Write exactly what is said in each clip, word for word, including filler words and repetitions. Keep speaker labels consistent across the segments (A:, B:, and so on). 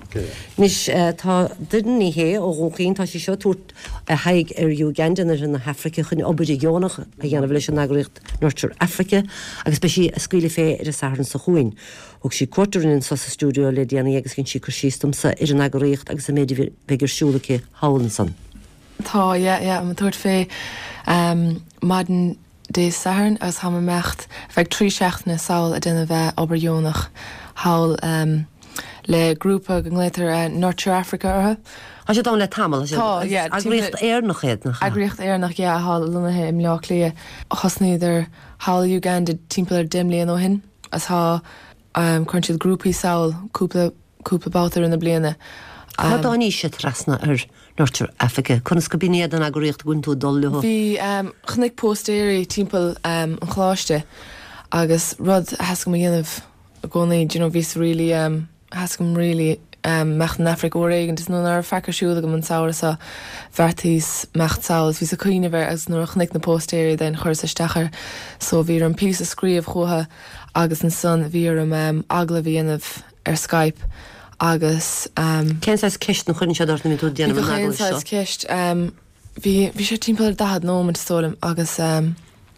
A: Nis tá didn't hé ó ghcín tá sí seo túirt a haig ar Uganda ar in na Africa chun obadigionach a dhéanamh leis an agricht Northern Africa agus be sí a scuile fé ar a saran sa chuin. Og sí cuatarinn sa sa stúdio le déana agus cinn sí chusístom sa ar an agricht agus a méidir begur siúlacha hálansan.
B: Tá, ja, ja, ma tuairt fé um, maden dé saran agus ha mecht feag trí seachna saoil a duna bheith obadigionach hawl um, le grúpa go ngléitar uh, Northern Africa ortha.
A: Has sé dá le tamil?
B: Tá, yeah.
A: Agricht éarnach héad nach.
B: Agricht éarnach, ja, hall lunathe im leach lia. Chosnéidir hall Uganda timpplair dimblian ó hin, as ha um, crunchid grúpi saoil cúpla cúpla bátar in na bliana.
A: Tá dá ní sé trasna ar Northern Africa. Conas go bínéad an agricht gún tú dul leho.
B: Bhí um, chnig postéirí timppel um, an chláiste agus rud has go dhéanamh gcónaí, you know, vís really um, has go really um, mecht an Africa ó réigen, is nó ar fecar siúla go an saoir sa bhartís mecht saoil, vís a cuioine bhar as nuair chnig na postéirí den chuir sa stachar, so bhí an pí a scríomh chutha agus an son bhí am um, agla bhíanamh ar Skype agus um,
A: Cén sais ceist na chuinn se dart na tú déanamh an agla seo?
B: Cén sais ceist um, bhí bhí sé timppla dahad nómad stólam agus um,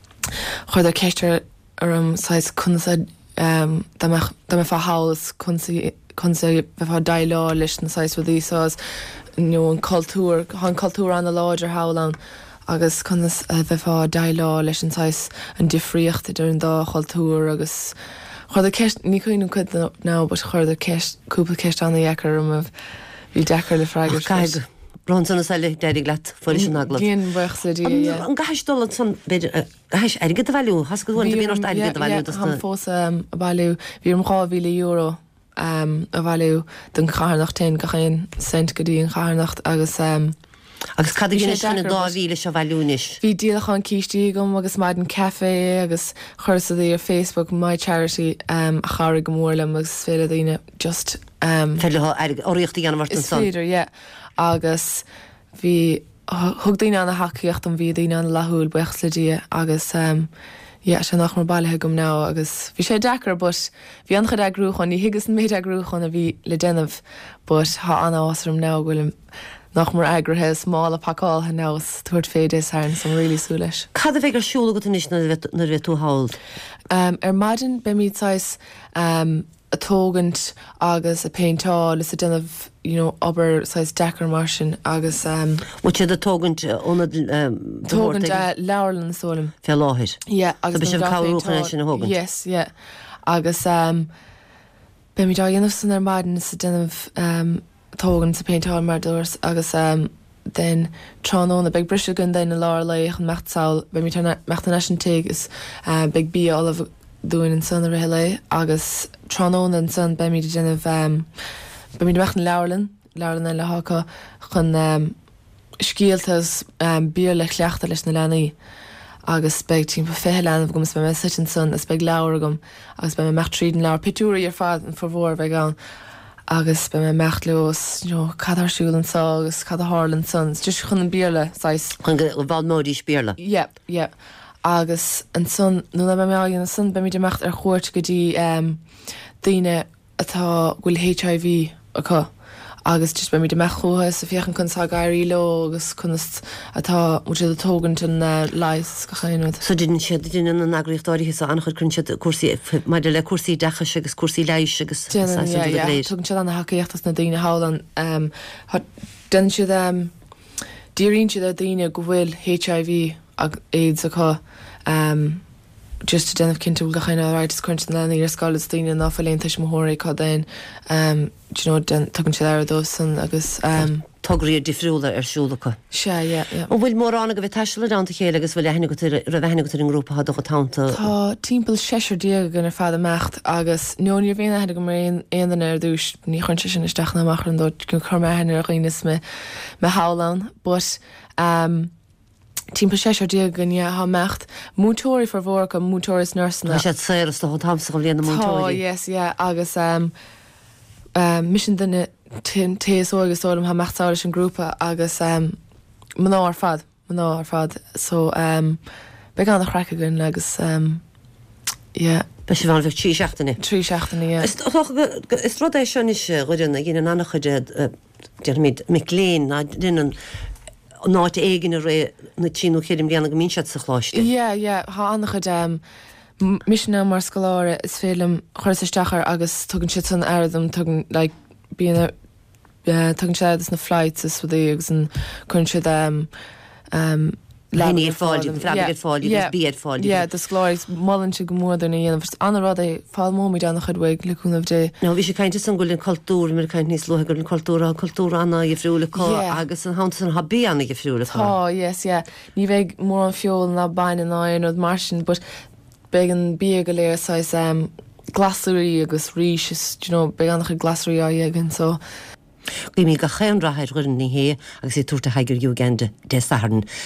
B: chuir ar ceistir ar an sais chunsa um, da me fa hálas chunsa chunsa bheitá dailá leis na sais bhí sás nó an cultúr an cultúr an na láidir hálan agus chunas uh, bheitá dailá leis an sais an difriocht idir an dá cultúr agus chuir a ceist ní chuoin an chud ná, but chuir a ceist cúpla ceist anna dheacar am a bhí dechar le freigur.
A: Caig bronsan sa le déidir leat foris an agla.
B: Gén bhuach sa dí.
A: An gais dul an son beidir gais airgad a bhailiú, has go bhhain bhíon airgad a bhailiú.
B: Han fós a bhailiú bhí an dhá mhíle euro um, a bhailiú den charnacht ten go chéin cent go dtí an charnacht agus um,
A: agus cad gine sena dá bhíle se bhailiúnis.
B: Bhí díalach an cíistí gom agus maid an café agus chuirsa dí ar Facebook My Charity um, a chair go mórlam agus féile daoine just um,
A: Féile oríochtaí an bhart an son.
B: Is féidir, yeah. Agus bhí thug daoine anna hacaíocht an bhí daoine an lethúil buchas le dí agus um, yeah, sé nach mar bailthe gom ná agus bhí sé dechar, but bhí an chud agrúchan, ní higus an méid agrúchan a bhí le denmh, but há anna ásram ná bhfuil nach mar agrathe smála pacáil ha nás tuairt féidir hain som rilí sú leis.
A: Cad a bheith ar siúla go inis na bheith tú háil?
B: Um, ar maidin be míid sais um, a tógant agus a péintáil is a denmh, you know, aber sais dechar mar sin agus um,
A: Mu sé a tógant ónad
B: tógant uh, leabharlan sólam.
A: Fé láthir?
B: Yeah, agus
A: so be sin cabhrúchan sin a thógant?
B: Yes, yeah. Agus um, be míid a dhéanamh san ar maidin is a denmh um, tógan sa péintáil mar dúirs agus um, den tránón a beg brise gun den na láir leich an mechtsáil be mi mechtan eis an teig is uh, beg bí olaf dúin an son a réile agus tránón an son be mi de déanamh um, be mi de mechtan leabharlan leabharlan le hácha chun um, scialtas um, bíor le chleachta leis na leanaí agus beg tím pa fethe leanamh gom is be me sit an son is beg leabhar gom agus be me mecht tríd an leabhar pitúra ar fad an formhór bheith gan agus be me mecht leos, you know, cad arsúil an sa agus cad a hálan sons, just chun an bíorla, sais.
A: Chun go bhil módís bíorla?
B: Yep, yep. Agus an son, nó na be me ágin an son, be mi de mecht ar chuirt go dtí um, daoine atá bhfuil H I V acu. Agus just be mi de mecht chutha sa fiochan chun sa gairí lo agus chunast atá mu sé a tógant an uh, lais go chéanúd.
A: So didn't sé dine an agrichtáirí sa anchud crunn sé cuasaí maidir le cuasaí dechas agus cuasaí leis agus
B: tugann sé anna hacaíochttas na daoine hálan um, den siad um, díríonn siad a daoine go bhfuil H I V ag AIDS acu um, just denmh cinnte go chéine áráid is chuint na ar sáil is daoine ná faléontais mothirí cá dain um, you know, tugann siad ar dó san agus um,
A: tugraí difriúla ar siúlacha.
B: Se, yeah, yeah.
A: Ó bhfuil mór anna go bheith taiisiile dáanta chéile agus bhfuil lehanana go rahena go an grúpa do go tánta.
B: Tá timppel séir díag gan ar fád mecht agus nóí bhéna head go mar éan ar dúis ní chuint sin isteach na machran dó go chumhéna a chuoinas me me hálan, but um, timppel séir díag gan ha mecht mútóirí for bhór go mútóris nursna.
A: Tá sé séras do tamsa go léana mútóirí.
B: Tá, yes, yeah, agus um, um, mission duna téas ógus ólam ha mechtsáiris an grúpa agus um, man ná ar fad, man ná ar fad. So um, be gan a chreice gunn agus um, yeah.
A: Be sé bhán bheith trí seachtainna.
B: trí seachtainna.
A: Is rud é seo is ruidirna gine annach chuide dearmid miléin na dunnen náit éigen a ré na tíú chéidir blianana go mín sead sa chláiste.
B: Ié, ié, há annach chuid misna mar scoláire is félim chuirstachar agus tugann si san airdum tugann like bíana tugann sé na flights is fudí agus an chun siad um um
A: Lenny fáil, flabigad fáil, agus bíad fáil.
B: Yeah, the glóris mollan si go mór na dhéanamh anna rud é fáil mómid annach chudhaig leúnmh dé.
A: No, bhí sé caiinte san gúil cultúr, mar caiint níos luthe gur an cultúra cultúra anna i friúla cá agus an háanta san habí anna i friúla cá.
B: Tá, yes, yeah. Ní bheith mór an fiol na bain an áin ó marsin, but beag an bí go léir sais um, glasarí agus ríis, you know, beag annach glasarí á dhégan, so...
A: Gwi mi ga chéan rahaid ruin ní hé agus sé túrta haigur Uganda de saharn.